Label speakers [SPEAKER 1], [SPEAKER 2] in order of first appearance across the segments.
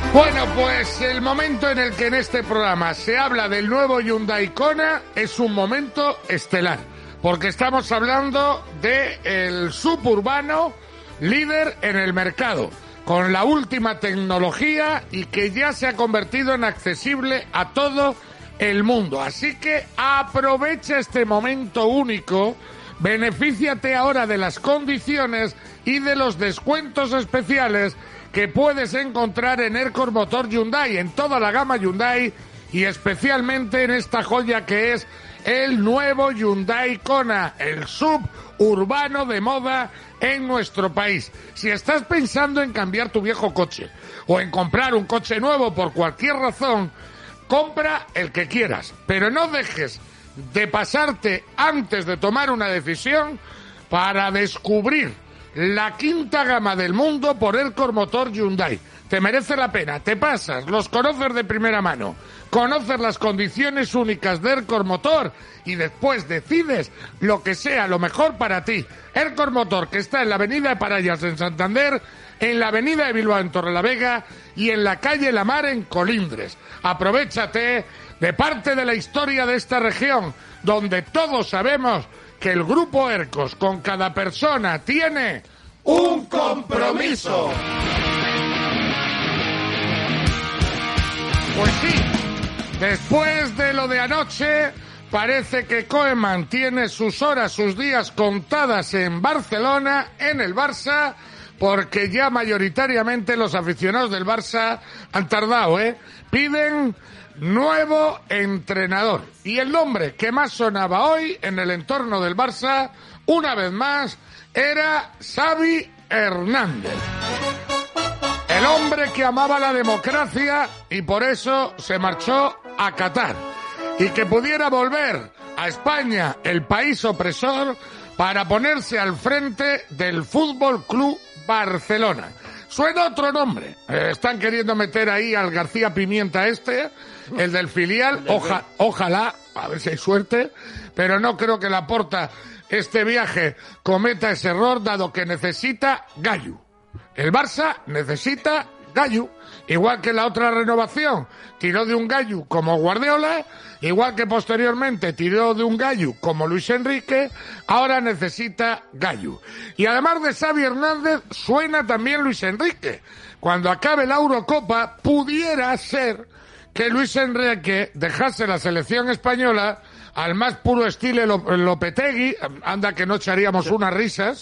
[SPEAKER 1] Bueno, pues el momento en el que en este programa se habla del nuevo Hyundai Kona es un momento estelar, porque estamos hablando del suburbano líder en el mercado, con la última tecnología y que ya se ha convertido en accesible a todo el mundo. Así que aprovecha este momento único, benefíciate ahora de las condiciones y de los descuentos especiales que puedes encontrar en Ercor Motor Hyundai, en toda la gama Hyundai y especialmente en esta joya que es el nuevo Hyundai Kona, el suburbano de moda en nuestro país. Si estás pensando en cambiar tu viejo coche o en comprar un coche nuevo por cualquier razón, compra el que quieras, pero no dejes de pasarte antes de tomar una decisión para descubrir la quinta gama del mundo por Ercor Motor Hyundai. Te merece la pena, te pasas, los conoces de primera mano, conoces las condiciones únicas de Ercor Motor y después decides lo que sea lo mejor para ti. Ercor Motor, que está en la avenida de Parayas en Santander, en la avenida de Bilbao en Torrelavega y en la calle La Mar en Colindres. Aprovéchate de parte de la historia de esta región, donde todos sabemos que el Grupo Ercos con cada persona tiene un compromiso. Pues sí, después de lo de anoche, parece que Koeman tiene sus horas, sus días contadas en Barcelona, en el Barça, porque ya mayoritariamente los aficionados del Barça han tardado, piden nuevo entrenador. Y el nombre que más sonaba hoy en el entorno del Barça, una vez más, era Xavi Hernández. El hombre que amaba la democracia y por eso se marchó a Qatar. Y que pudiera volver a España, el país opresor, para ponerse al frente del Fútbol Club Barcelona. Suena otro nombre. Están queriendo meter ahí al García Pimienta el del filial. Ojalá, a ver si hay suerte, pero no creo que Laporta este viaje cometa ese error, dado que necesita gallo. El Barça necesita gallo, igual que la otra renovación tiró de un gallo como Guardiola, igual que posteriormente tiró de un gallo como Luis Enrique, ahora necesita gallo. Y además de Xavi Hernández, suena también Luis Enrique. Cuando acabe la Eurocopa, pudiera ser que Luis Enrique dejase la selección española al más puro estilo Lopetegui, anda que no echaríamos unas risas,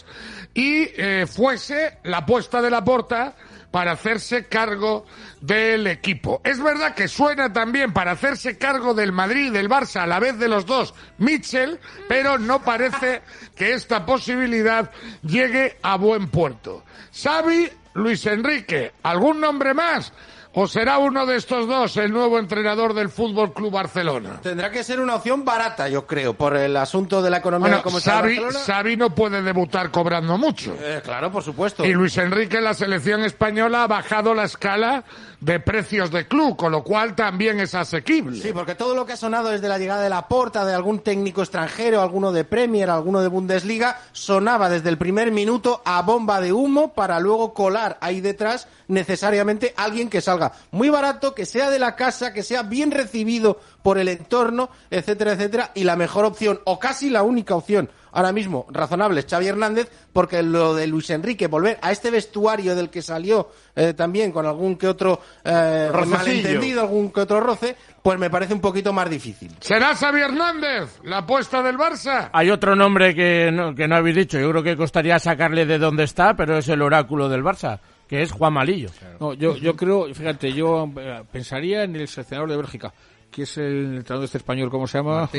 [SPEAKER 1] y fuese la apuesta de Laporta para hacerse cargo del equipo. Es verdad que suena también para hacerse cargo del Madrid y del Barça a la vez de los dos, Mitchell, pero no parece que esta posibilidad llegue a buen puerto. Xavi, Luis Enrique, ¿algún nombre más? ¿O será uno de estos dos el nuevo entrenador del Fútbol Club Barcelona?
[SPEAKER 2] Tendrá que ser una opción barata, yo creo, por el asunto de la economía.
[SPEAKER 1] Bueno,
[SPEAKER 2] como está Barcelona.
[SPEAKER 1] Xavi no puede debutar cobrando mucho.
[SPEAKER 2] Claro, por supuesto.
[SPEAKER 1] Y Luis Enrique, la selección española, ha bajado la escala de precios de club, con lo cual también es asequible.
[SPEAKER 2] Sí, porque todo lo que ha sonado desde la llegada de Laporta, de algún técnico extranjero, alguno de Premier, alguno de Bundesliga, sonaba desde el primer minuto a bomba de humo para luego colar ahí detrás necesariamente alguien que salga muy barato, que sea de la casa, que sea bien recibido por el entorno, etcétera, etcétera, y la mejor opción, o casi la única opción ahora mismo razonable, es Xavi Hernández, porque lo de Luis Enrique, volver a este vestuario del que salió también con algún que otro malentendido, algún que otro roce, pues me parece un poquito más difícil.
[SPEAKER 1] ¿Será Xavi Hernández la apuesta del Barça?
[SPEAKER 3] Hay otro nombre que no habéis dicho, yo creo que costaría sacarle de donde está, pero es el oráculo del Barça, que es Juan Malillo.
[SPEAKER 4] No, yo creo, fíjate, yo pensaría en el seleccionador de Bélgica, que es el entrenador este español, ¿cómo se llama?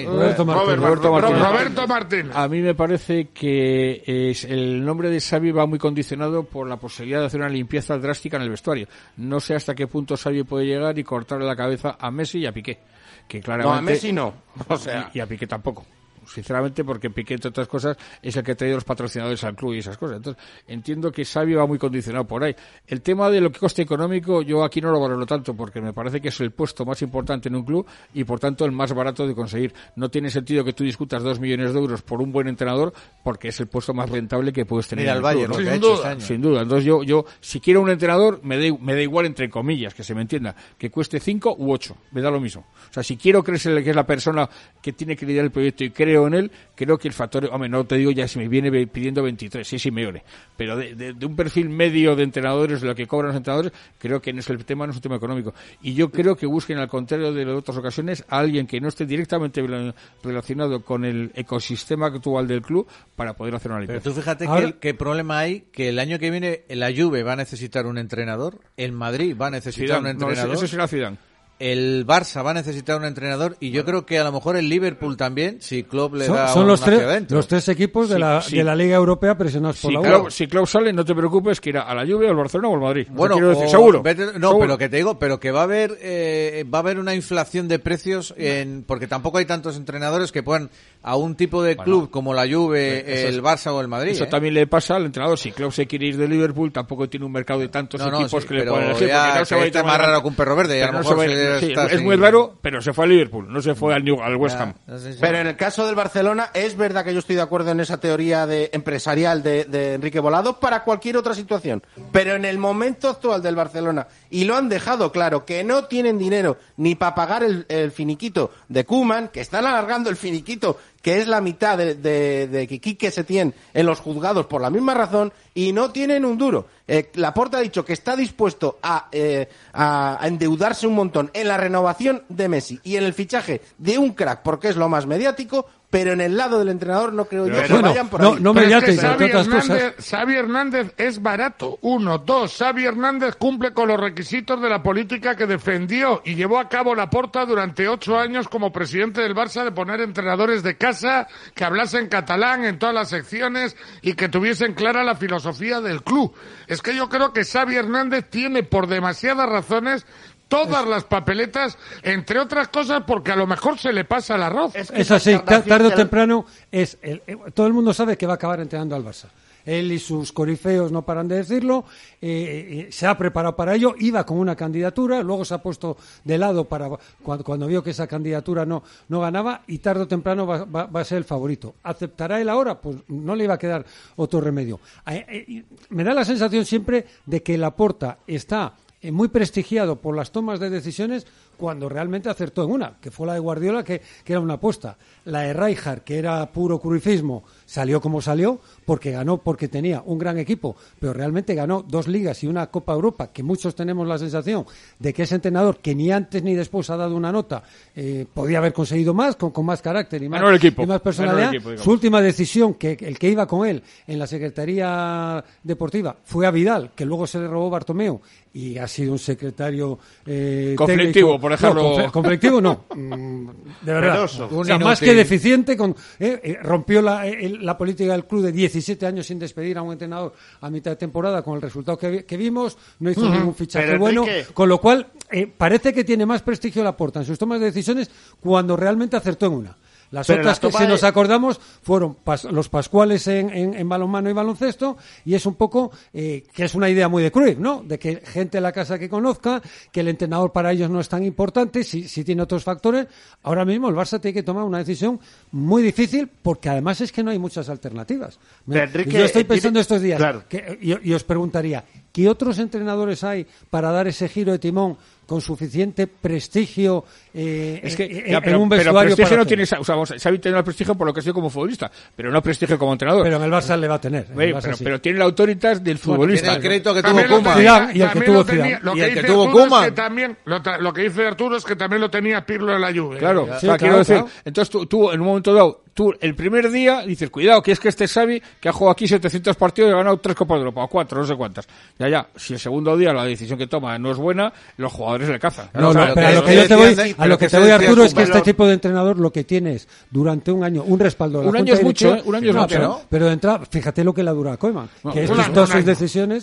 [SPEAKER 1] Roberto Martínez.
[SPEAKER 4] A mí me parece que el nombre de Xavi va muy condicionado por la posibilidad de hacer una limpieza drástica en el vestuario. No sé hasta qué punto Xavi puede llegar y cortarle la cabeza a Messi y a Piqué, que claramente...
[SPEAKER 2] No, a Messi no.
[SPEAKER 4] O sea... y a Piqué tampoco. O sinceramente, porque Piqué, entre otras cosas, es el que ha traído los patrocinadores al club y esas cosas. Entonces, entiendo que Xavi va muy condicionado por ahí. El tema de lo que coste económico, yo aquí no lo valoro tanto, porque me parece que es el puesto más importante en un club y, por tanto, el más barato de conseguir. No tiene sentido que tú discutas 2 millones de euros por un buen entrenador, porque es el puesto más rentable que puedes tener.
[SPEAKER 5] Mira
[SPEAKER 4] en
[SPEAKER 5] el Bayern,
[SPEAKER 4] club,
[SPEAKER 5] ¿no?
[SPEAKER 4] ¿no?
[SPEAKER 5] Que ha hecho este año.
[SPEAKER 4] Sin duda. Entonces, yo si quiero un entrenador, me da igual, entre comillas, que se me entienda, que cueste 5 u 8, me da lo mismo. O sea, si quiero creer que es la persona que tiene que liderar el proyecto y creo en él, creo que el factor, hombre, no te digo ya si me viene pidiendo 23, sí, Simeone, pero de un perfil medio de entrenadores, de lo que cobran los entrenadores, creo que el tema no es un tema económico. Y yo creo que busquen, al contrario de las otras ocasiones, a alguien que no esté directamente relacionado con el ecosistema actual del club para poder hacer una limpieza.
[SPEAKER 5] Pero tú fíjate qué problema hay, que el año que viene la Juve va a necesitar un entrenador, el Madrid va a necesitar un entrenador.
[SPEAKER 4] No, eso será Zidane.
[SPEAKER 5] El Barça va a necesitar un entrenador y yo creo que a lo mejor el Liverpool también, si Klopp le da
[SPEAKER 6] son los
[SPEAKER 5] hacia adentro.
[SPEAKER 6] los tres equipos de la Liga Europea presionados por la UEFA.
[SPEAKER 4] Si Klopp sale, no te preocupes que irá a la Juve, al Barcelona o al Madrid.
[SPEAKER 5] Bueno,
[SPEAKER 4] quiero decir, seguro.
[SPEAKER 5] Seguro. Pero que te digo, pero que va a haber una inflación de precios porque tampoco hay tantos entrenadores que puedan a un tipo de club como la Juve, el Barça o el Madrid.
[SPEAKER 4] Eso también le pasa al entrenador. Si Klopp se quiere ir de Liverpool, tampoco tiene un mercado de tantos equipos que le pueden elegir.
[SPEAKER 5] No se va a ir más raro que un perro verde. Y a lo mejor
[SPEAKER 4] es muy raro, pero se fue a Liverpool, no se fue al West Ham.
[SPEAKER 2] Pero en el caso del Barcelona, es verdad que yo estoy de acuerdo en esa teoría empresarial de Enrique Volado para cualquier otra situación. Pero en el momento actual del Barcelona, y lo han dejado claro, que no tienen dinero ni para pagar el finiquito de Koeman, que están alargando el finiquito, que es la mitad de que Quique Setién en los juzgados por la misma razón, y no tienen un duro. Laporta ha dicho que está dispuesto a endeudarse un montón en la renovación de Messi y en el fichaje de un crack, porque es lo más mediático, pero en el lado del entrenador no creo yo que vayan por ahí.
[SPEAKER 6] No mediático, entre otras cosas.
[SPEAKER 1] Xavi Hernández es barato. 1, 2. Xavi Hernández cumple con los requisitos de la política que defendió y llevó a cabo Laporta durante 8 años como presidente del Barça, de poner entrenadores de casa que hablasen catalán en todas las secciones y que tuviesen clara la filosofía del club. Es que yo creo que Xavi Hernández tiene por demasiadas razones todas las papeletas, entre otras cosas porque a lo mejor se le pasa el arroz.
[SPEAKER 6] Es así, tarde o temprano todo el mundo sabe que va a acabar entrenando al Barça. Él y sus corifeos no paran de decirlo, se ha preparado para ello, iba con una candidatura, luego se ha puesto de lado para cuando vio que esa candidatura no ganaba, y tarde o temprano va a ser el favorito. ¿Aceptará él ahora? Pues no le iba a quedar otro remedio. Me da la sensación siempre de que Laporta está muy prestigiado por las tomas de decisiones cuando realmente acertó en una, que fue la de Guardiola, que era una apuesta. La de Rijkaard, que era puro cruyffismo, salió como salió, porque ganó, porque tenía un gran equipo, pero realmente ganó 2 ligas y una Copa Europa, que muchos tenemos la sensación de que ese entrenador, que ni antes ni después ha dado una nota, podía haber conseguido más, con más carácter y más personalidad. Su última decisión, que el que iba con él en la Secretaría Deportiva, fue a Vidal, que luego se le robó Bartomeu, y ha sido un secretario
[SPEAKER 4] conflictivo,
[SPEAKER 6] técnico.
[SPEAKER 4] por ejemplo.
[SPEAKER 6] No, conflictivo no, de verdad. O sea, más que deficiente, rompió la política del club de 17 años sin despedir a un entrenador a mitad de temporada, con el resultado que vimos, no hizo ningún fichaje bueno, con lo cual parece que tiene más prestigio Laporta en sus tomas de decisiones cuando realmente acertó en una. Las otras que, si nos acordamos, fueron los Pascuales en balonmano y baloncesto, y es un poco que es una idea muy de Cruyff, ¿no? De que gente en la casa que conozca, que el entrenador para ellos no es tan importante, si tiene otros factores. Ahora mismo el Barça tiene que tomar una decisión muy difícil, porque además es que no hay muchas alternativas. Yo estoy pensando estos días,
[SPEAKER 2] claro,
[SPEAKER 6] y os preguntaría, ¿qué otros entrenadores hay para dar ese giro de timón con suficiente prestigio en un vestuario?
[SPEAKER 4] Pero prestigio no tiene, o sea, Xavi tiene el prestigio por lo que ha sido como futbolista, pero no prestigio como entrenador.
[SPEAKER 6] Pero en el Barça le va a tener.
[SPEAKER 4] Pero tiene la autoridad del futbolista.
[SPEAKER 5] Tiene el crédito que tuvo Koeman.
[SPEAKER 6] Y el que tuvo Zidane.
[SPEAKER 5] Y el que tuvo Koeman.
[SPEAKER 1] Lo que dice Arturo es que también lo tenía Pirlo en la Juve.
[SPEAKER 4] Claro, quiero decir. Entonces tú, en un momento dado, el primer día dices, cuidado, que es que este Xavi, que ha jugado aquí 700 partidos y ha ganado 3 Copas de Europa, o 4, no sé cuántas. Ya, si el segundo día la decisión que toma no es buena, los jugadores le cazan.
[SPEAKER 6] Pero a lo que te voy, Arturo, es que este tipo de entrenador lo que tiene es, durante un año, un respaldo de la
[SPEAKER 4] un
[SPEAKER 6] Junta
[SPEAKER 4] año es mucho,
[SPEAKER 6] un año es mucho, pero de entrada, fíjate lo que le ha durado a Koeman, que es sus decisiones.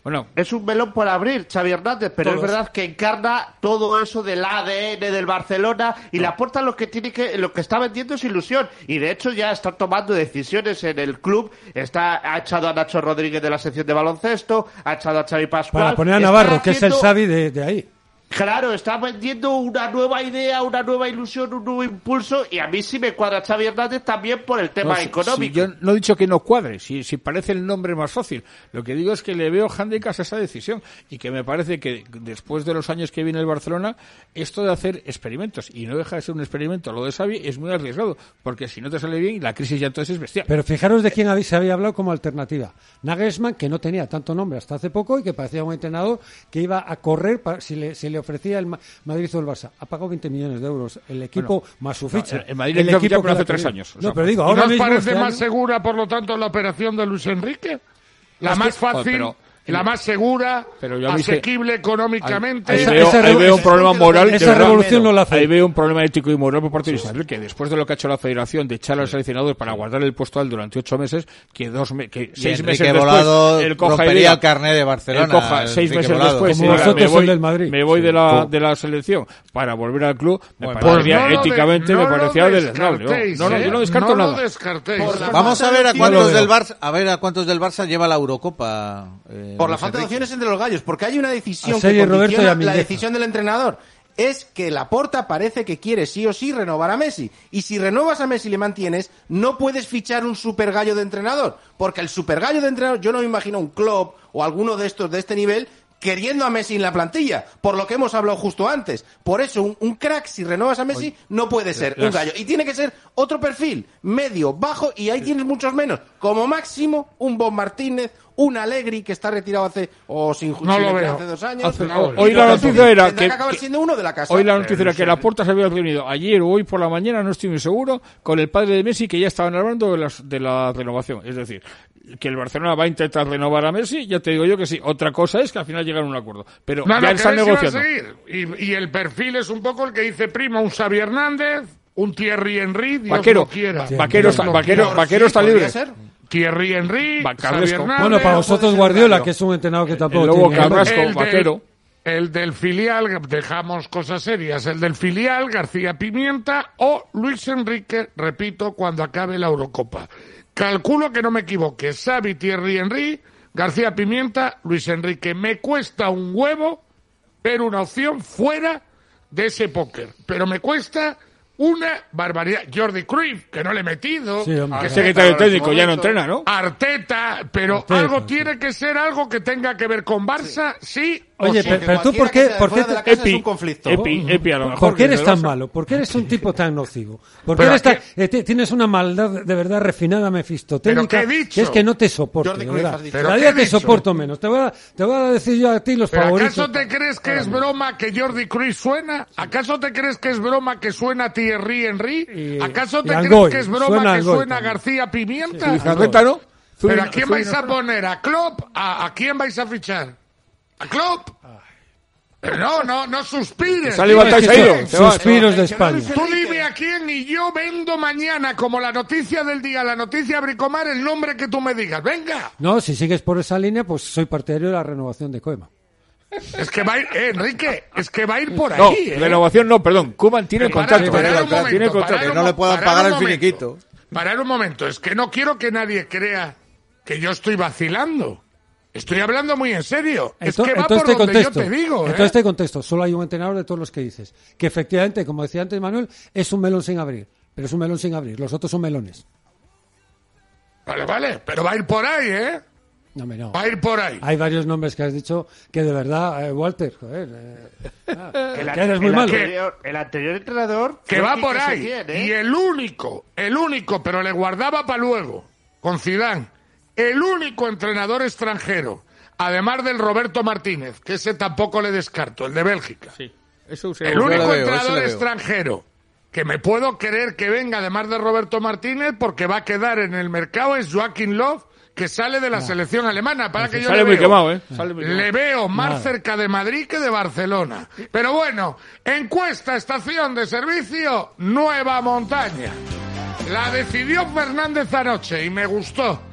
[SPEAKER 4] Bueno,
[SPEAKER 7] es un melón por abrir, Xavi Hernández, pero
[SPEAKER 6] Todos.
[SPEAKER 7] es verdad que encarna todo eso del ADN del Barcelona y Laporta lo que está vendiendo es ilusión y de hecho ya está tomando decisiones en el club, ha echado a Nacho Rodríguez de la sección de baloncesto, ha echado a Xavi Pascual.
[SPEAKER 6] Para poner a
[SPEAKER 7] está
[SPEAKER 6] Navarro, que es el
[SPEAKER 7] haciendo-
[SPEAKER 6] Xavi de ahí.
[SPEAKER 7] Claro, está vendiendo una nueva idea, una nueva ilusión, un nuevo impulso y a mí sí me cuadra Xavi Hernández también por el tema
[SPEAKER 4] no,
[SPEAKER 7] económico.
[SPEAKER 4] si yo no he dicho que no cuadre, si parece el nombre más fácil. Lo que digo es que le veo handicaps a esa decisión y que me parece que después de los años que viene el Barcelona, esto de hacer experimentos, y no deja de ser un experimento, lo de Xavi es muy arriesgado, porque si no te sale bien, la crisis ya entonces es bestial.
[SPEAKER 6] Pero fijaros de quién se había hablado como alternativa. Nagelsmann, que no tenía tanto nombre hasta hace poco y que parecía un entrenador que iba a correr si le ofrecía el Madrid o el Barça. Ha pagado 20 millones de euros el equipo más su ficha.
[SPEAKER 4] el Madrid le quiso fichar hace 3 años.
[SPEAKER 6] No, pero digo,
[SPEAKER 1] ¿Y
[SPEAKER 6] ahora
[SPEAKER 1] ¿No os
[SPEAKER 6] mismo
[SPEAKER 1] parece
[SPEAKER 6] este
[SPEAKER 1] más
[SPEAKER 6] año-
[SPEAKER 1] segura, por lo tanto, la operación de Luis Enrique? La
[SPEAKER 4] Es
[SPEAKER 1] más
[SPEAKER 4] que-
[SPEAKER 1] fácil,
[SPEAKER 4] pero-
[SPEAKER 1] la más segura,
[SPEAKER 4] Pero ya viste-
[SPEAKER 1] asequible económicamente.
[SPEAKER 4] Ahí
[SPEAKER 6] Esa-
[SPEAKER 4] veo,
[SPEAKER 6] esa
[SPEAKER 4] ahí veo un
[SPEAKER 6] revo-
[SPEAKER 4] problema moral. de
[SPEAKER 6] esa
[SPEAKER 4] verdad.
[SPEAKER 6] revolución no la hace.
[SPEAKER 4] Ahí veo un problema ético y moral por parte de Luis Enrique. Después de lo que ha hecho la Federación de echar al seleccionador para guardar el puesto a él durante 8 meses, que 6 meses
[SPEAKER 5] Enrique
[SPEAKER 4] después
[SPEAKER 5] Volado
[SPEAKER 4] él coja y
[SPEAKER 5] rompería
[SPEAKER 4] diga,
[SPEAKER 5] el carné de Barcelona.
[SPEAKER 4] él coja 6
[SPEAKER 5] Enrique
[SPEAKER 4] meses
[SPEAKER 5] Volado.
[SPEAKER 4] después
[SPEAKER 6] Como
[SPEAKER 4] y diga,
[SPEAKER 6] vosotros el del Madrid.
[SPEAKER 4] me voy
[SPEAKER 6] Sí.
[SPEAKER 4] de la selección para volver al club, me
[SPEAKER 5] Bueno,
[SPEAKER 4] parecería
[SPEAKER 1] pues no lo
[SPEAKER 4] éticamente
[SPEAKER 1] no
[SPEAKER 4] me
[SPEAKER 1] lo
[SPEAKER 4] parecía deleznable.
[SPEAKER 1] descartéis,
[SPEAKER 4] No, yo no
[SPEAKER 1] ¿eh?
[SPEAKER 4] descarto
[SPEAKER 1] no
[SPEAKER 4] nada.
[SPEAKER 1] Lo descartéis.
[SPEAKER 2] Por la
[SPEAKER 5] Vamos a ver a
[SPEAKER 6] Yo
[SPEAKER 5] cuántos
[SPEAKER 6] lo veo.
[SPEAKER 5] del Barça, del Barça lleva la Eurocopa.
[SPEAKER 2] Por la
[SPEAKER 5] Luis
[SPEAKER 2] falta de
[SPEAKER 5] Enrique.
[SPEAKER 2] opciones entre los gallos, porque hay una decisión
[SPEAKER 6] A
[SPEAKER 2] que
[SPEAKER 6] Sergio Roberto y a
[SPEAKER 2] condiciona la
[SPEAKER 6] Mingueza.
[SPEAKER 2] decisión del entrenador. Es que Laporta parece que quiere sí o sí renovar a Messi. Y si renovas a Messi y le mantienes, no puedes fichar un supergallo de entrenador. Porque el supergallo de entrenador, yo no me imagino un Klopp o alguno de estos de este nivel queriendo a Messi en la plantilla, por lo que hemos hablado justo antes. Por eso, un crack, si renovas a Messi, no puede ser un gallo. Y tiene que ser otro perfil, medio, bajo, y ahí tienes muchos menos. Como máximo, un Bob Martínez, un Allegri, que está retirado hace 2 años.
[SPEAKER 4] Hoy la noticia era
[SPEAKER 2] Tendrá
[SPEAKER 4] que
[SPEAKER 2] acabar siendo uno de la casa.
[SPEAKER 4] Hoy la noticia era que Laporta se había reunido ayer o hoy por la mañana, no estoy muy seguro, con el padre de Messi, que ya estaban hablando de la renovación. Es decir, que el Barcelona va a intentar renovar a Messi, ya te digo yo que sí. Otra cosa es que al final llegan a un acuerdo. Pero
[SPEAKER 1] No,
[SPEAKER 4] ya
[SPEAKER 1] que
[SPEAKER 4] están
[SPEAKER 1] Messi va a
[SPEAKER 4] negociando.
[SPEAKER 1] seguir. Y el perfil es un poco el que dice Prima, un Xavi Hernández, un Thierry Henry, Dios
[SPEAKER 4] Vaquero,
[SPEAKER 1] lo quiera.
[SPEAKER 4] Vaquero está,
[SPEAKER 1] Dios lo quiera.
[SPEAKER 4] Vaquero está
[SPEAKER 2] podría
[SPEAKER 4] libre.
[SPEAKER 2] ser.
[SPEAKER 1] Thierry Henry,
[SPEAKER 4] Va,
[SPEAKER 1] Xavi
[SPEAKER 4] Carrasco.
[SPEAKER 1] Hernández.
[SPEAKER 6] Bueno, para vosotros
[SPEAKER 2] ser
[SPEAKER 6] Guardiola,
[SPEAKER 2] gallo.
[SPEAKER 6] que es un entrenador que
[SPEAKER 4] El
[SPEAKER 6] tampoco
[SPEAKER 4] Lobo
[SPEAKER 6] tiene...
[SPEAKER 4] Carrasco,
[SPEAKER 1] El
[SPEAKER 4] Vaquero.
[SPEAKER 1] El del filial, dejamos cosas serias, el del filial, García Pimienta o Luis Enrique, repito, cuando acabe la Eurocopa. Calculo que no me equivoque, Xavi, Thierry Henry, García Pimienta, Luis Enrique. Me cuesta un huevo ver una opción fuera de ese póker, pero me cuesta una barbaridad. Jordi Cruyff, que no le he metido.
[SPEAKER 6] Sí, hombre.
[SPEAKER 4] Que secretario técnico ya no entrena, ¿no?
[SPEAKER 1] Arteta, pero
[SPEAKER 6] Arteta,
[SPEAKER 1] algo
[SPEAKER 6] sí.
[SPEAKER 1] tiene que ser algo que tenga que ver con Barça, sí o
[SPEAKER 6] Oye,
[SPEAKER 1] sí.
[SPEAKER 6] pero tú, ¿por
[SPEAKER 2] Cualquiera que
[SPEAKER 6] qué,
[SPEAKER 2] sea
[SPEAKER 6] por
[SPEAKER 2] fuera
[SPEAKER 6] qué
[SPEAKER 2] de la
[SPEAKER 6] te-
[SPEAKER 2] casa es un conflicto.
[SPEAKER 4] Epi a lo mejor.
[SPEAKER 6] ¿Por qué
[SPEAKER 4] que
[SPEAKER 6] eres
[SPEAKER 4] del
[SPEAKER 6] tan
[SPEAKER 4] Barça.
[SPEAKER 6] malo? ¿Por qué eres un tipo tan nocivo? ¿Por qué
[SPEAKER 1] Pero
[SPEAKER 6] tienes una maldad de verdad refinada, mefistotécnica?
[SPEAKER 1] ¿Pero qué he dicho?
[SPEAKER 6] Que es que no te soporto,
[SPEAKER 2] Jordi
[SPEAKER 6] de
[SPEAKER 2] Cruyff
[SPEAKER 6] verdad.
[SPEAKER 2] has dicho.
[SPEAKER 1] ¿Pero
[SPEAKER 6] Cada
[SPEAKER 1] qué
[SPEAKER 6] día
[SPEAKER 1] he
[SPEAKER 6] te
[SPEAKER 1] dicho?
[SPEAKER 6] soporto menos. Te voy a decir yo a ti los
[SPEAKER 1] ¿Pero
[SPEAKER 6] favoritos.
[SPEAKER 1] acaso te crees que es broma que Jordi Cruyff suena? ¿Acaso te crees que es broma que suena Thierry Henry?
[SPEAKER 6] Y-
[SPEAKER 1] ¿Acaso
[SPEAKER 6] y
[SPEAKER 1] te crees
[SPEAKER 6] Angoy,
[SPEAKER 1] que es broma
[SPEAKER 6] suena
[SPEAKER 1] que
[SPEAKER 6] Angoy
[SPEAKER 1] suena
[SPEAKER 6] también.
[SPEAKER 1] García Pimienta?
[SPEAKER 4] Y Zarreta, ¿no?
[SPEAKER 1] ¿Pero a quién
[SPEAKER 4] Zubin-
[SPEAKER 1] vais a poner? ¿A Klopp? ¿A quién vais a fichar? ¿A Klopp? Pero no suspires.
[SPEAKER 4] Se ha levantado y
[SPEAKER 1] Dime
[SPEAKER 4] se ha ido.
[SPEAKER 1] quién.
[SPEAKER 4] Se va.
[SPEAKER 6] Suspiros de España.
[SPEAKER 1] Tú dime a quién y yo vendo mañana como la noticia del día, la noticia Bricomar, el nombre que tú me digas. Venga.
[SPEAKER 6] No, si sigues por esa línea, pues soy partidario de la renovación de Koeman.
[SPEAKER 1] Es que va a ir, Enrique, es que va a ir por
[SPEAKER 4] No,
[SPEAKER 1] ahí.
[SPEAKER 4] renovación no, perdón. Koeman tiene
[SPEAKER 1] Parad,
[SPEAKER 4] contrato.
[SPEAKER 1] parad un momento,
[SPEAKER 4] Tiene
[SPEAKER 1] parad
[SPEAKER 4] contrato.
[SPEAKER 5] Que
[SPEAKER 1] un
[SPEAKER 5] no le puedan
[SPEAKER 1] parad
[SPEAKER 5] pagar
[SPEAKER 1] un
[SPEAKER 5] el
[SPEAKER 1] momento.
[SPEAKER 5] finiquito.
[SPEAKER 1] Parad un momento, es que no quiero que nadie crea que yo estoy vacilando. Estoy hablando muy en serio. Es que va por donde yo te digo.
[SPEAKER 6] Entonces te contesto, solo hay un entrenador de todos los que dices. Que efectivamente, como decía antes Manuel, es un melón sin abrir. Pero es un melón sin abrir, los otros son melones.
[SPEAKER 1] Vale, pero va a ir por ahí, ¿eh?
[SPEAKER 6] No, hombre, no.
[SPEAKER 1] Va a ir por ahí.
[SPEAKER 6] Hay varios nombres que has dicho que de verdad, Walter, joder,
[SPEAKER 7] El,
[SPEAKER 6] que eres muy malo.
[SPEAKER 7] el anterior entrenador
[SPEAKER 1] Que
[SPEAKER 7] fue
[SPEAKER 1] va
[SPEAKER 7] Quique
[SPEAKER 1] por ahí.
[SPEAKER 7] Setién, ¿eh?
[SPEAKER 1] Y el único, pero le guardaba para luego, con Zidane, el único entrenador extranjero, además del Roberto Martínez, que ese tampoco le descarto, el de Bélgica.
[SPEAKER 4] Sí, eso se
[SPEAKER 1] El
[SPEAKER 5] Yo
[SPEAKER 1] único
[SPEAKER 5] le veo,
[SPEAKER 1] entrenador
[SPEAKER 5] ese le veo.
[SPEAKER 1] extranjero que me puedo creer que venga, además de Roberto Martínez, porque va a quedar en el mercado, es Joachim Löw, que sale de la selección alemana. Para que yo
[SPEAKER 4] Sale
[SPEAKER 1] le
[SPEAKER 4] muy
[SPEAKER 1] veo,
[SPEAKER 4] quemado, ¿eh? Sale muy quemado.
[SPEAKER 1] le veo más
[SPEAKER 6] Nada.
[SPEAKER 1] cerca de Madrid que de Barcelona. Pero bueno, encuesta, estación de servicio, Nueva Montaña. La decidió Fernández anoche y me gustó.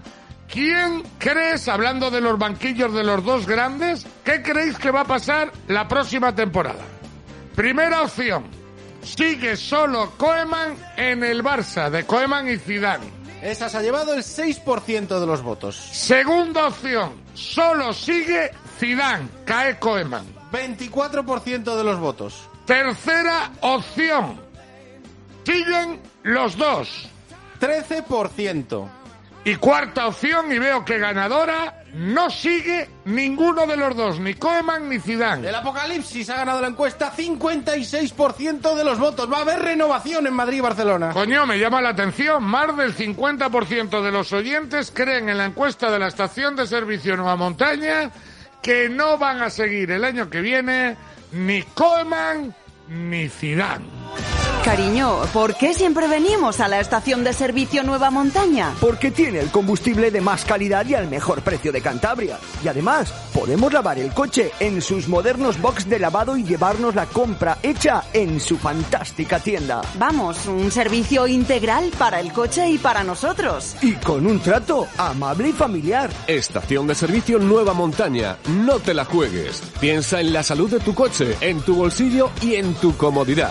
[SPEAKER 1] ¿Quién crees, hablando de los banquillos de los dos grandes, qué creéis que va a pasar la próxima temporada? Primera opción, sigue solo Koeman en el Barça, de Koeman y Zidane.
[SPEAKER 2] Esa se ha llevado el 6% de los votos.
[SPEAKER 1] Segunda opción, solo sigue Zidane, cae Koeman.
[SPEAKER 2] 24% de los votos.
[SPEAKER 1] Tercera opción, siguen los dos.
[SPEAKER 2] 13%.
[SPEAKER 1] Y cuarta opción, y veo que ganadora, no sigue ninguno de los dos, ni Koeman ni Zidane.
[SPEAKER 2] El Apocalipsis ha ganado la encuesta, 56% de los votos. Va a haber renovación en Madrid y Barcelona.
[SPEAKER 1] Coño, me llama la atención, más del 50% de los oyentes creen en la encuesta de la estación de servicio Nueva Montaña que no van a seguir el año que viene ni Koeman ni Zidane.
[SPEAKER 8] Cariño, ¿por qué siempre venimos a la estación de servicio Nueva Montaña?
[SPEAKER 9] Porque tiene el combustible de más calidad y al mejor precio de Cantabria. Y además, podemos lavar el coche en sus modernos box de lavado y llevarnos la compra hecha en su fantástica tienda.
[SPEAKER 8] Vamos, un servicio integral para el coche y para nosotros.
[SPEAKER 9] Y con un trato amable y familiar.
[SPEAKER 10] Estación de servicio Nueva Montaña. No te la juegues. Piensa en la salud de tu coche, en tu bolsillo y en tu comodidad.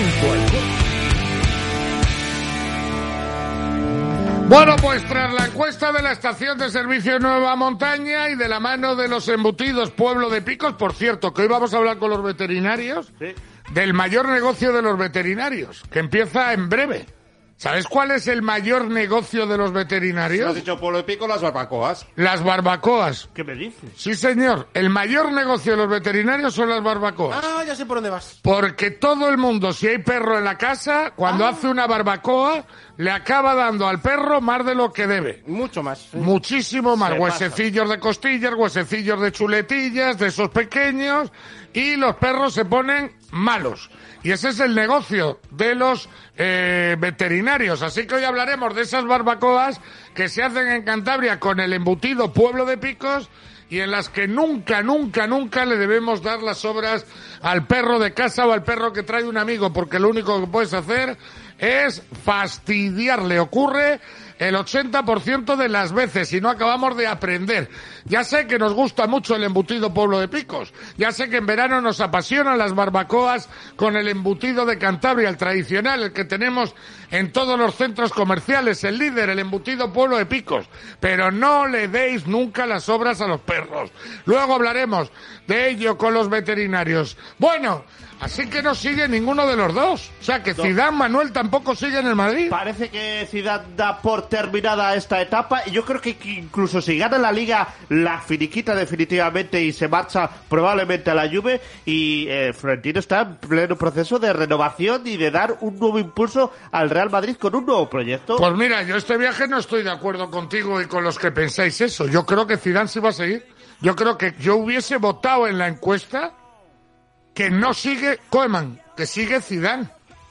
[SPEAKER 1] Bueno, pues tras la encuesta de la estación de servicio Nueva Montaña y de la mano de los embutidos Pueblo de Picos, por cierto, que hoy vamos a hablar con los veterinarios, sí, del mayor negocio de los veterinarios, que empieza en breve. ¿Sabes cuál es el mayor negocio de los veterinarios?
[SPEAKER 11] ¿Has dicho Pueblo de Picos? Las barbacoas.
[SPEAKER 1] Las barbacoas.
[SPEAKER 7] ¿Qué me dices?
[SPEAKER 1] Sí, señor. El mayor negocio de los veterinarios son las barbacoas.
[SPEAKER 2] Ah, ya sé por dónde vas.
[SPEAKER 1] Porque todo el mundo, si hay perro en la casa, cuando hace una barbacoa, le acaba dando al perro más de lo que debe.
[SPEAKER 2] Mucho más. ¿Sí?
[SPEAKER 1] Muchísimo más. Huesecillos de costillas, huesecillos de chuletillas, de esos pequeños, y los perros se ponen malos. Y ese es el negocio de los veterinarios. Así que hoy hablaremos de esas barbacoas que se hacen en Cantabria con el embutido Pueblo de Picos y en las que nunca le debemos dar las sobras al perro de casa o al perro que trae un amigo, porque lo único que puedes hacer es fastidiarle. Ocurre el 80% de las veces y no acabamos de aprender. Ya sé que nos gusta mucho el embutido Pueblo de Picos. Ya sé que en verano nos apasionan las barbacoas con el embutido de Cantabria, el tradicional, el que tenemos en todos los centros comerciales, el líder, el embutido Pueblo de Picos. Pero no le deis nunca las sobras a los perros. Luego hablaremos de ello con los veterinarios. Bueno, así que no sigue ninguno de los dos. O sea que Zidane, Manuel, tampoco sigue en el Madrid.
[SPEAKER 7] Parece que Zidane da por terminada esta etapa y yo creo que incluso si gana la Liga la finiquita definitivamente y se marcha probablemente a la Juve y Florentino está en pleno proceso de renovación y de dar un nuevo impulso al Real Madrid con un nuevo proyecto.
[SPEAKER 1] Pues mira, yo este viaje no estoy de acuerdo contigo y con los que pensáis eso. Yo creo que Zidane sí va a seguir. Yo creo que yo hubiese votado en la encuesta que no sigue Koeman, que sigue Zidane.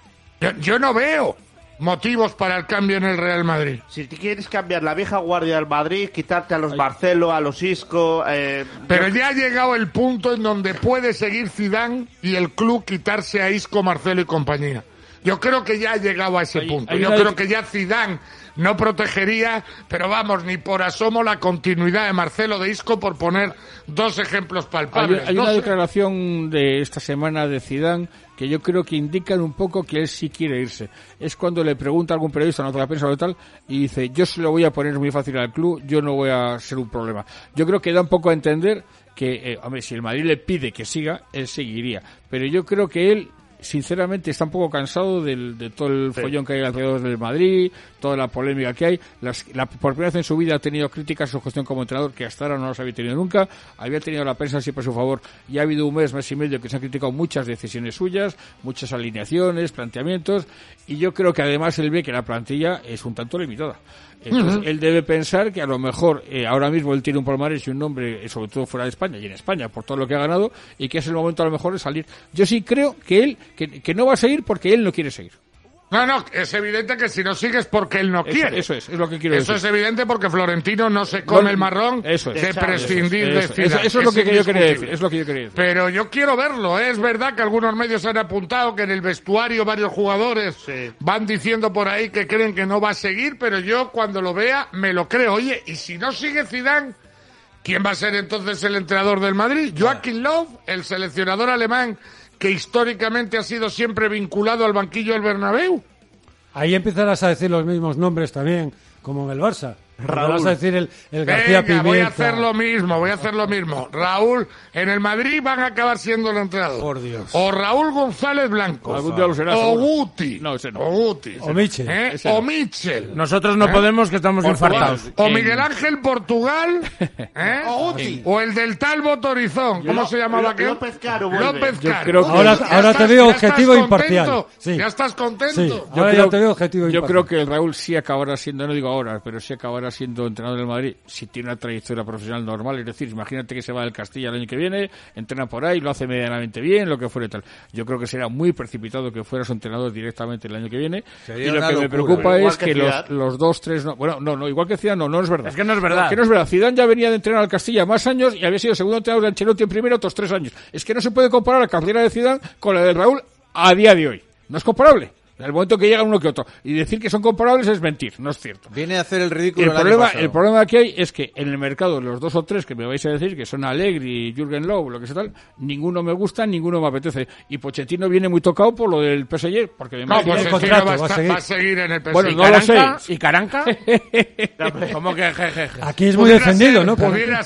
[SPEAKER 1] Yo no veo motivos para el cambio en el Real Madrid.
[SPEAKER 7] Si te quieres cambiar la vieja guardia del Madrid, quitarte a los Marcelo, a los Isco...
[SPEAKER 1] Pero ya ha llegado el punto en donde puede seguir Zidane y el club quitarse a Isco, Marcelo y compañía. Yo creo que ya ha llegado a ese punto. Yo creo que ya Zidane no protegería, pero vamos, ni por asomo la continuidad de Marcelo, de Isco, por poner dos ejemplos palpables.
[SPEAKER 4] Hay una declaración de esta semana de Zidane que yo creo que indican un poco que él sí quiere irse. Es cuando le pregunta a algún periodista, nota de prensa o tal, y dice, yo se lo voy a poner muy fácil al club, yo no voy a ser un problema. Yo creo que da un poco a entender que, hombre, si el Madrid le pide que siga, él seguiría. Pero yo creo que él, sinceramente, está un poco cansado de todo el follón que hay alrededor del Madrid, toda la polémica que hay. Por primera vez en su vida ha tenido críticas a su gestión como entrenador, que hasta ahora no las había tenido nunca. Había tenido la prensa siempre a su favor. Y ha habido un mes y medio que se han criticado muchas decisiones suyas, muchas alineaciones, planteamientos. Y yo creo que además él ve que la plantilla es un tanto limitada. Entonces, él debe pensar que a lo mejor ahora mismo él tiene un palmarés y un nombre, sobre todo fuera de España y en España, por todo lo que ha ganado, y que es el momento a lo mejor de salir. Yo sí creo que él, que no va a seguir porque él no quiere seguir.
[SPEAKER 1] No, es evidente que si no sigues porque él no quiere.
[SPEAKER 4] Eso es lo que quiero decir.
[SPEAKER 1] Eso es evidente porque Florentino no se come el marrón de prescindir de Zidane.
[SPEAKER 4] Eso es lo que yo quería decir.
[SPEAKER 1] Pero yo quiero verlo, ¿eh? Es verdad que algunos medios han apuntado que en el vestuario varios jugadores van diciendo por ahí que creen que no va a seguir, pero yo cuando lo vea me lo creo. Oye, y si no sigue Zidane, ¿quién va a ser entonces el entrenador del Madrid? Joachim Löw, el seleccionador alemán que históricamente ha sido siempre vinculado al banquillo del Bernabéu.
[SPEAKER 6] Ahí empezarás a decir los mismos nombres también, como en el Barça. Vas a decir el García Pimienta.
[SPEAKER 1] Voy a hacer lo mismo. Raúl, en el Madrid van a acabar siendo el entrenador.
[SPEAKER 6] Por Dios.
[SPEAKER 1] O Raúl González Blanco.
[SPEAKER 4] Algún día lo será,
[SPEAKER 1] o
[SPEAKER 4] seguro.
[SPEAKER 1] Guti.
[SPEAKER 4] No, ese no.
[SPEAKER 1] O Guti.
[SPEAKER 6] O Michel.
[SPEAKER 1] O Michel.
[SPEAKER 3] Nosotros no podemos, que estamos infartados.
[SPEAKER 1] O Miguel Ángel Portugal.
[SPEAKER 2] O Guti.
[SPEAKER 1] O el del Talbot Horizon. ¿Cómo se llamaba aquel?
[SPEAKER 7] López Caro vuelve.
[SPEAKER 1] López Caro.
[SPEAKER 4] Creo que-
[SPEAKER 6] Ahora te veo objetivo e imparcial. Sí.
[SPEAKER 1] ¿Ya estás contento?
[SPEAKER 6] Sí.
[SPEAKER 4] Yo
[SPEAKER 6] Ahora
[SPEAKER 4] creo-
[SPEAKER 6] ya te veo objetivo e
[SPEAKER 4] Yo
[SPEAKER 6] imparcial.
[SPEAKER 4] creo que el Raúl sí acabará siendo, no digo ahora, pero sí acabará siendo entrenador del Madrid si tiene una trayectoria profesional normal. Es decir, imagínate que se va del Castilla el año que viene, entrena por ahí, lo hace medianamente bien, lo que fuera y tal. Yo creo que será muy precipitado que fuera su entrenador directamente el año que viene.
[SPEAKER 5] Sería
[SPEAKER 4] Y lo
[SPEAKER 5] una
[SPEAKER 4] que me
[SPEAKER 5] locura.
[SPEAKER 4] preocupa
[SPEAKER 7] Igual
[SPEAKER 4] es
[SPEAKER 7] que
[SPEAKER 4] que
[SPEAKER 7] Zidane.
[SPEAKER 4] los 2-3... No, igual que Zidane no es verdad.
[SPEAKER 3] Es que no es verdad.
[SPEAKER 4] Que no es verdad. Zidane ya venía de entrenar al Castilla más años y había sido segundo entrenador de Ancelotti en primero otros 3 años. Es que no se puede comparar la carrera de Zidane con la de Raúl a día de hoy. No es comparable. En el momento que llega uno que otro. Y decir que son comparables es mentir, no es cierto.
[SPEAKER 5] Viene a hacer el ridículo
[SPEAKER 4] El
[SPEAKER 5] el año
[SPEAKER 4] problema,
[SPEAKER 5] pasado.
[SPEAKER 4] el problema que hay es que en el mercado los 2 o 3 que me vais a decir que son Allegri y Jürgen Löw, lo que sea tal, ninguno me gusta, ninguno me apetece. Y Pochettino viene muy tocado por lo del PSG, porque me
[SPEAKER 1] No,
[SPEAKER 4] imagino
[SPEAKER 1] pues
[SPEAKER 6] el
[SPEAKER 1] el
[SPEAKER 6] contrato,
[SPEAKER 1] va
[SPEAKER 6] va a seguir.
[SPEAKER 1] a seguir en el PSG.
[SPEAKER 4] Bueno, no lo sé.
[SPEAKER 3] ¿Y Caranca? ¿Cómo que jejeje?
[SPEAKER 6] Aquí es muy defendido, ¿no?
[SPEAKER 1] Pudiera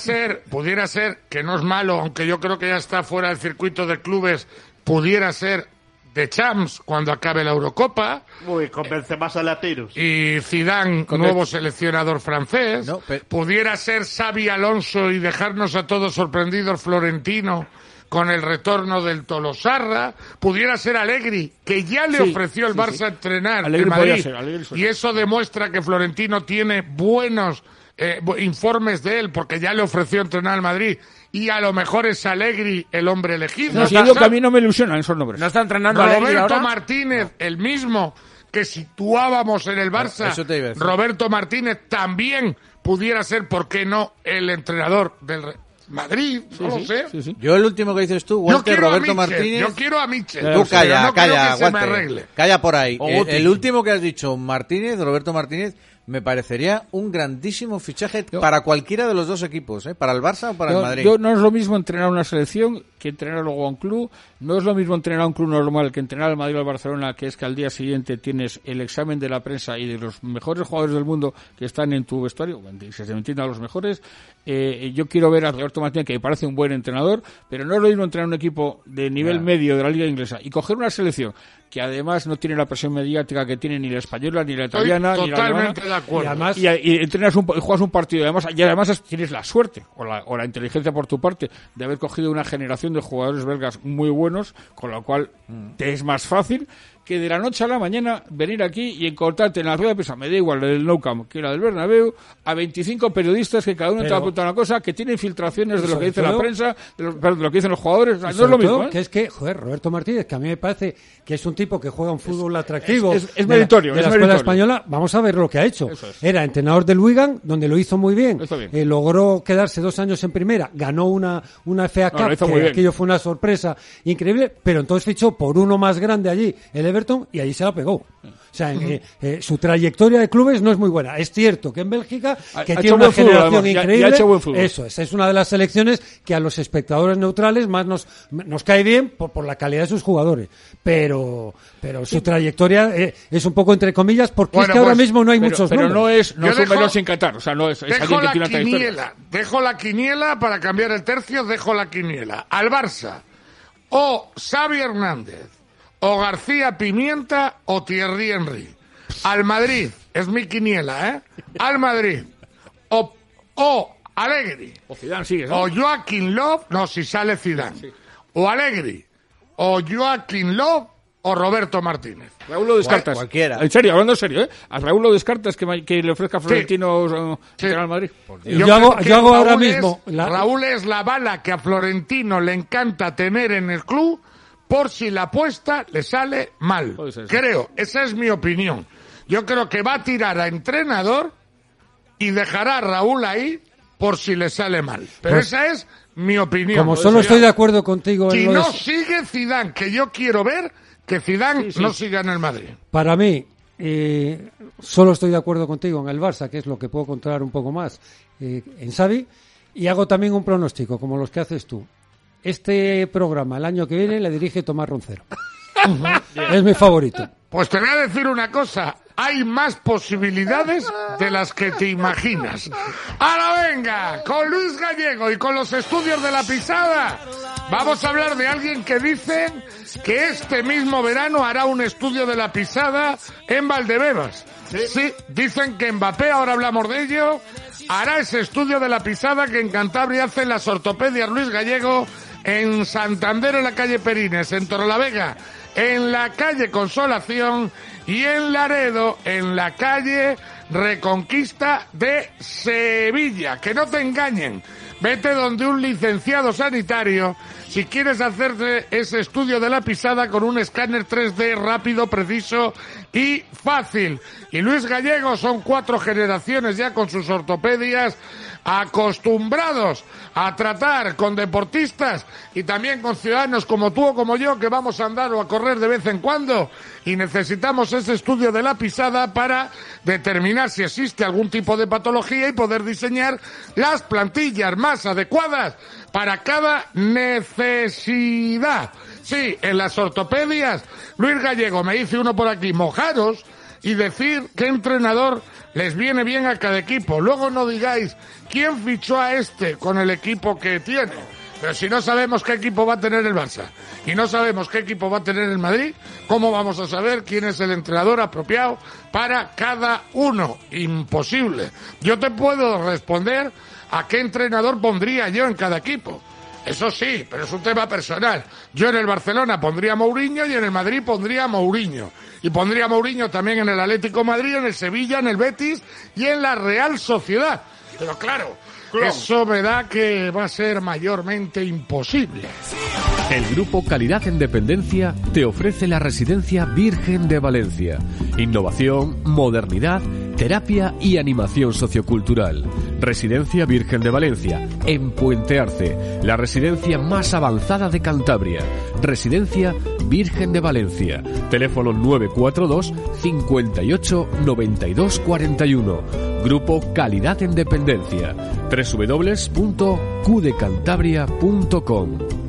[SPEAKER 1] ser, que no es malo, aunque yo creo que ya está fuera del circuito de clubes, pudiera ser de Champs cuando acabe la Eurocopa.
[SPEAKER 7] Uy, convence más a latinos.
[SPEAKER 1] Y Zidane, nuevo seleccionador francés.
[SPEAKER 5] No,
[SPEAKER 1] Pudiera ser Xavi Alonso y dejarnos a todos sorprendidos Florentino con el retorno del Tolosarra. Pudiera ser Allegri, que ya le ofreció el Barça entrenar
[SPEAKER 4] Allegri
[SPEAKER 1] en
[SPEAKER 4] podía
[SPEAKER 1] Madrid.
[SPEAKER 4] ser, Allegri
[SPEAKER 1] Y eso demuestra que Florentino tiene buenos informes de él, porque ya le ofreció entrenar al Madrid. Y a lo mejor es Allegri el hombre elegido.
[SPEAKER 4] No, si digo que a mí no me ilusionan esos nombres.
[SPEAKER 3] ¿No está entrenando a Allegri
[SPEAKER 1] Roberto
[SPEAKER 3] ahora?
[SPEAKER 1] Martínez, el mismo que situábamos en el Barça,
[SPEAKER 5] Eso te iba a decir.
[SPEAKER 1] Roberto Martínez también pudiera ser, ¿por qué no?, el entrenador del Madrid, no lo sé.
[SPEAKER 4] Sí, sí.
[SPEAKER 5] Yo el último que dices tú,
[SPEAKER 1] Yo
[SPEAKER 5] Walter
[SPEAKER 1] quiero
[SPEAKER 5] Roberto
[SPEAKER 1] a Michel,
[SPEAKER 5] Martínez.
[SPEAKER 1] yo quiero a Michel.
[SPEAKER 5] Tú
[SPEAKER 1] Pero
[SPEAKER 5] calla,
[SPEAKER 1] no creo
[SPEAKER 5] calla,
[SPEAKER 1] que se me
[SPEAKER 5] Walter.
[SPEAKER 1] arregle.
[SPEAKER 5] Calla por ahí.
[SPEAKER 3] O Guti.
[SPEAKER 5] El último que has dicho, Martínez, Roberto Martínez, me parecería un grandísimo fichaje para cualquiera de los dos equipos, para el Barça o para el Madrid.
[SPEAKER 4] No es lo mismo entrenar una selección que entrenar luego a un club. No es lo mismo entrenar a un club normal que entrenar al Madrid o al Barcelona, que es que al día siguiente tienes el examen de la prensa y de los mejores jugadores del mundo que están en tu vestuario, si se me entiende a los mejores. Yo quiero ver a Roberto Martínez, que me parece un buen entrenador, pero no es lo mismo entrenar un equipo de nivel medio de la liga inglesa y coger una selección que además no tiene la presión mediática que tiene ni la española, ni la italiana, ni la alemana.
[SPEAKER 1] Totalmente de acuerdo.
[SPEAKER 6] Y además,
[SPEAKER 4] Y entrenas y juegas un partido y además tienes la suerte o la inteligencia por tu parte de haber cogido una generación de jugadores belgas muy buenos, con lo cual te es más fácil que de la noche a la mañana venir aquí y encontrarte en la rueda de prensa, me da igual la del Nou Camp que la del Bernabéu, a 25 periodistas que cada uno te va a preguntar una cosa, que tienen filtraciones de lo que dice la prensa, de lo que dicen los jugadores. No es lo mismo, ¿eh?
[SPEAKER 6] Que es que, Roberto Martínez, que a mí me parece que es un tipo que juega un fútbol atractivo.
[SPEAKER 4] Es meritorio.
[SPEAKER 6] De la
[SPEAKER 4] es
[SPEAKER 6] escuela
[SPEAKER 4] meritorio.
[SPEAKER 6] española, vamos a ver lo que ha hecho.
[SPEAKER 4] Eso es.
[SPEAKER 6] Era entrenador del Wigan, donde lo hizo muy bien.
[SPEAKER 4] Hizo bien.
[SPEAKER 6] Logró quedarse 2 años en primera, ganó una FA
[SPEAKER 4] No, lo
[SPEAKER 6] Cup,
[SPEAKER 4] hizo muy
[SPEAKER 6] que
[SPEAKER 4] bien.
[SPEAKER 6] aquello fue una sorpresa increíble, pero entonces fichó por uno más grande allí, el Everton, y allí se la pegó. O sea, su trayectoria de clubes no es muy buena. Es cierto que en Bélgica, que
[SPEAKER 4] Ha
[SPEAKER 6] tiene
[SPEAKER 4] hecho
[SPEAKER 6] una
[SPEAKER 4] buen fútbol,
[SPEAKER 6] generación
[SPEAKER 4] además, y ha
[SPEAKER 6] increíble,
[SPEAKER 4] hecho buen fútbol.
[SPEAKER 6] eso es una de las selecciones que a los espectadores neutrales más nos cae bien por la calidad de sus jugadores. Pero su trayectoria es un poco entre comillas, porque es que ahora mismo no hay muchos
[SPEAKER 4] pero
[SPEAKER 6] nombres.
[SPEAKER 4] no es
[SPEAKER 1] Yo
[SPEAKER 4] un menos sin Qatar, o sea, no es alguien
[SPEAKER 1] Dejo
[SPEAKER 4] que
[SPEAKER 1] la
[SPEAKER 4] tiene una trayectoria.
[SPEAKER 1] quiniela, dejo la quiniela para cambiar el tercio, dejo la quiniela. Al Barça, o Xavi Hernández, o García Pimienta, o Thierry Henry. Al Madrid, es mi quiniela, ¿eh? Al Madrid, o Allegri,
[SPEAKER 4] O Zidane sigue, ¿no?
[SPEAKER 1] o Joachim Löw, no, si sale Zidane, o Allegri, o Joachim Löw, o Roberto Martínez.
[SPEAKER 4] Raúl lo descartas.
[SPEAKER 5] Cualquiera.
[SPEAKER 4] En serio, hablando en serio, ¿eh? A Raúl lo descartas que le ofrezca a Florentino al Madrid.
[SPEAKER 6] Yo
[SPEAKER 1] creo
[SPEAKER 6] hago
[SPEAKER 1] que
[SPEAKER 6] ahora
[SPEAKER 1] Raúl
[SPEAKER 6] mismo
[SPEAKER 1] Raúl es la bala que a Florentino le encanta tener en el club por si la apuesta le sale mal. Creo, esa es mi opinión. Yo creo que va a tirar a entrenador y dejará a Raúl ahí por si le sale mal. Pero
[SPEAKER 6] pues,
[SPEAKER 1] esa es mi opinión.
[SPEAKER 6] Como solo estoy de acuerdo contigo
[SPEAKER 1] si
[SPEAKER 6] en
[SPEAKER 1] no sigue Zidane, que yo quiero ver que Zidane no siga en el Madrid.
[SPEAKER 6] Para mí, solo estoy de acuerdo contigo en el Barça, que es lo que puedo controlar un poco más en Xavi, y hago también un pronóstico, como los que haces tú. Este programa, el año que viene, le dirige Tomás Roncero. Es mi favorito.
[SPEAKER 1] Pues te voy a decir una cosa. Hay más posibilidades de las que te imaginas. Ahora venga, con Luis Gallego y con los estudios de La Pisada, vamos a hablar de alguien que dicen que este mismo verano hará un estudio de La Pisada en Valdebebas. Sí, dicen que Mbappé, ahora hablamos de ello, hará ese estudio de La Pisada que en Cantabria hacen las ortopedias Luis Gallego, en Santander en la calle Perines, en Torrelavega en la calle Consolación y en Laredo en la calle Reconquista de Sevilla. Que no te engañen, vete donde un licenciado sanitario si quieres hacerte ese estudio de La Pisada con un escáner 3D rápido, preciso y fácil. Y Luis Gallego son 4 generaciones ya con sus ortopedias, acostumbrados a tratar con deportistas y también con ciudadanos como tú o como yo, que vamos a andar o a correr de vez en cuando, y necesitamos ese estudio de La Pisada para determinar si existe algún tipo de patología y poder diseñar las plantillas más adecuadas para cada necesidad. Sí, en las ortopedias, Luis Gallego, me dice uno por aquí, mojaros y decir qué entrenador les viene bien a cada equipo. Luego no digáis quién fichó a este con el equipo que tiene. Pero si no sabemos qué equipo va a tener el Barça y no sabemos qué equipo va a tener el Madrid, ¿cómo vamos a saber quién es el entrenador apropiado para cada uno? Imposible. Yo te puedo responder a qué entrenador pondría yo en cada equipo. Eso sí, pero es un tema personal. Yo en el Barcelona pondría a Mourinho y en el Madrid pondría a Mourinho. Y pondría a Mourinho también en el Atlético de Madrid, en el Sevilla, en el Betis y en la Real Sociedad. Pero claro, eso me da que va a ser mayormente imposible.
[SPEAKER 10] El Grupo Calidad en Dependencia te ofrece la Residencia Virgen de Valencia. Innovación, modernidad, terapia y animación sociocultural. Residencia Virgen de Valencia, en Puente Arce, la residencia más avanzada de Cantabria. Residencia Virgen de Valencia. Teléfono 942 58 92 41. Grupo Calidad en Dependencia. www.qdecantabria.com.